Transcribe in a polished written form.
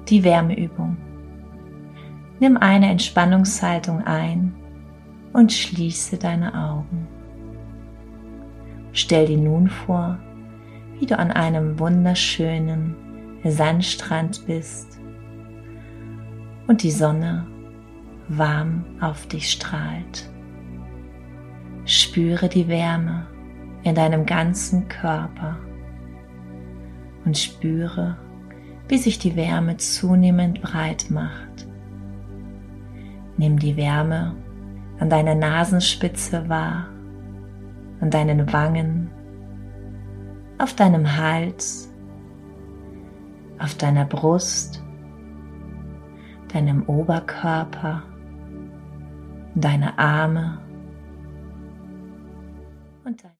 die Wärmeübung. Nimm eine Entspannungshaltung ein und schließe deine Augen. Stell dir nun vor, wie du an einem wunderschönen Sandstrand bist und die Sonne warm auf dich strahlt. Spüre die Wärme in deinem ganzen Körper und spüre, wie sich die Wärme zunehmend breit macht. Nimm die Wärme an deiner Nasenspitze wahr, an deinen Wangen, auf deinem Hals, auf deiner Brust, deinem Oberkörper, deine Arme und dein